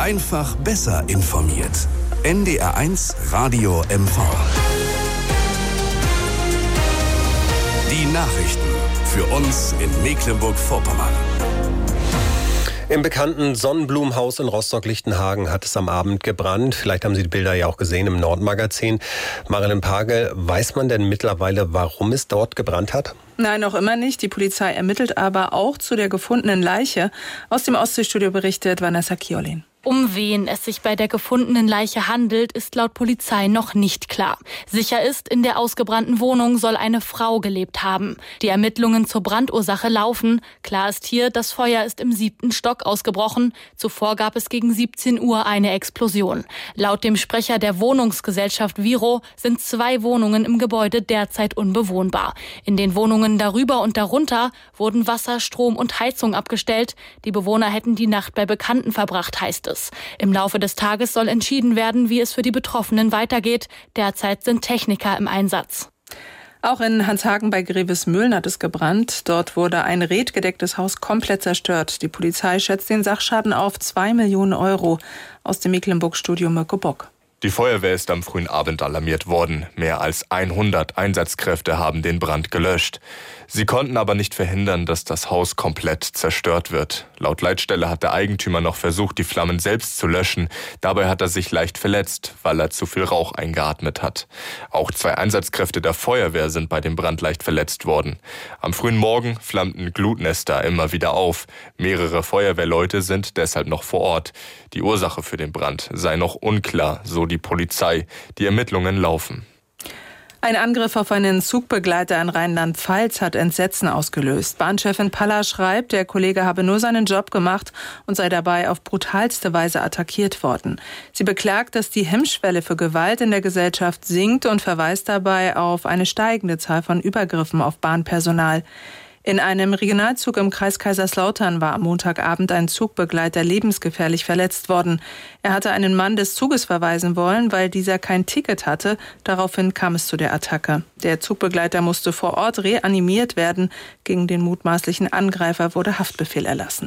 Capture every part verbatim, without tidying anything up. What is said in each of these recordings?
Einfach besser informiert. N D R eins Radio M V. Die Nachrichten für uns in Mecklenburg-Vorpommern. Im bekannten Sonnenblumenhaus in Rostock-Lichtenhagen hat es am Abend gebrannt. Vielleicht haben Sie die Bilder ja auch gesehen im Nordmagazin. Marilyn Pagel, weiß man denn mittlerweile, warum es dort gebrannt hat? Nein, noch immer nicht. Die Polizei ermittelt aber auch zu der gefundenen Leiche. Aus dem Ostseestudio berichtet Vanessa Kiolin. Um wen es sich bei der gefundenen Leiche handelt, ist laut Polizei noch nicht klar. Sicher ist, in der ausgebrannten Wohnung soll eine Frau gelebt haben. Die Ermittlungen zur Brandursache laufen. Klar ist hier, das Feuer ist im siebten Stock ausgebrochen. Zuvor gab es gegen siebzehn Uhr eine Explosion. Laut dem Sprecher der Wohnungsgesellschaft Viro sind zwei Wohnungen im Gebäude derzeit unbewohnbar. In den Wohnungen darüber und darunter wurden Wasser, Strom und Heizung abgestellt. Die Bewohner hätten die Nacht bei Bekannten verbracht, heißt es. Im Laufe des Tages soll entschieden werden, wie es für die Betroffenen weitergeht. Derzeit sind Techniker im Einsatz. Auch in Hanshagen bei Grevesmühlen hat es gebrannt. Dort wurde ein redgedecktes Haus komplett zerstört. Die Polizei schätzt den Sachschaden auf zwei Millionen Euro. Aus dem Mecklenburg-Studio Mirko Bock. Die Feuerwehr ist am frühen Abend alarmiert worden. Mehr als hundert Einsatzkräfte haben den Brand gelöscht. Sie konnten aber nicht verhindern, dass das Haus komplett zerstört wird. Laut Leitstelle hat der Eigentümer noch versucht, die Flammen selbst zu löschen. Dabei hat er sich leicht verletzt, weil er zu viel Rauch eingeatmet hat. Auch zwei Einsatzkräfte der Feuerwehr sind bei dem Brand leicht verletzt worden. Am frühen Morgen flammten Glutnester immer wieder auf. Mehrere Feuerwehrleute sind deshalb noch vor Ort. Die Ursache für den Brand sei noch unklar, so die Polizei. Die Ermittlungen laufen. Ein Angriff auf einen Zugbegleiter in Rheinland-Pfalz hat Entsetzen ausgelöst. Bahnchefin Palla schreibt, der Kollege habe nur seinen Job gemacht und sei dabei auf brutalste Weise attackiert worden. Sie beklagt, dass die Hemmschwelle für Gewalt in der Gesellschaft sinkt und verweist dabei auf eine steigende Zahl von Übergriffen auf Bahnpersonal. In einem Regionalzug im Kreis Kaiserslautern war am Montagabend ein Zugbegleiter lebensgefährlich verletzt worden. Er hatte einen Mann des Zuges verweisen wollen, weil dieser kein Ticket hatte. Daraufhin kam es zu der Attacke. Der Zugbegleiter musste vor Ort reanimiert werden. Gegen den mutmaßlichen Angreifer wurde Haftbefehl erlassen.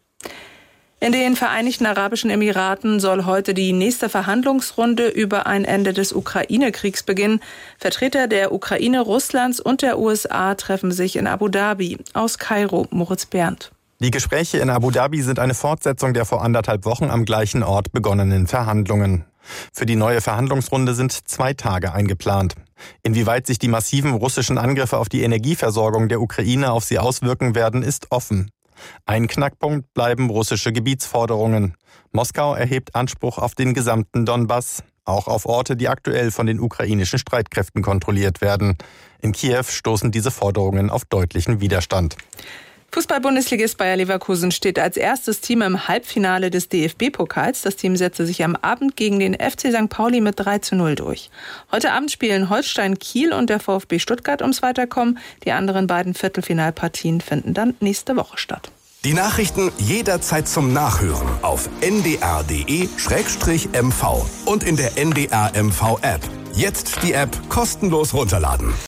In den Vereinigten Arabischen Emiraten soll heute die nächste Verhandlungsrunde über ein Ende des Ukraine-Kriegs beginnen. Vertreter der Ukraine, Russlands und der U S A treffen sich in Abu Dhabi. Aus Kairo, Moritz Berndt. Die Gespräche in Abu Dhabi sind eine Fortsetzung der vor anderthalb Wochen am gleichen Ort begonnenen Verhandlungen. Für die neue Verhandlungsrunde sind zwei Tage eingeplant. Inwieweit sich die massiven russischen Angriffe auf die Energieversorgung der Ukraine auf sie auswirken werden, ist offen. Ein Knackpunkt bleiben russische Gebietsforderungen. Moskau erhebt Anspruch auf den gesamten Donbass, auch auf Orte, die aktuell von den ukrainischen Streitkräften kontrolliert werden. In Kiew stoßen diese Forderungen auf deutlichen Widerstand. Fußball-Bundesligist Bayer Leverkusen steht als erstes Team im Halbfinale des D F B-Pokals. Das Team setzte sich am Abend gegen den F C Sankt Pauli mit drei zu null durch. Heute Abend spielen Holstein Kiel und der VfB Stuttgart ums Weiterkommen. Die anderen beiden Viertelfinalpartien finden dann nächste Woche statt. Die Nachrichten jederzeit zum Nachhören auf n d r punkt d e slash m v und in der N D R M V App. Jetzt die App kostenlos runterladen.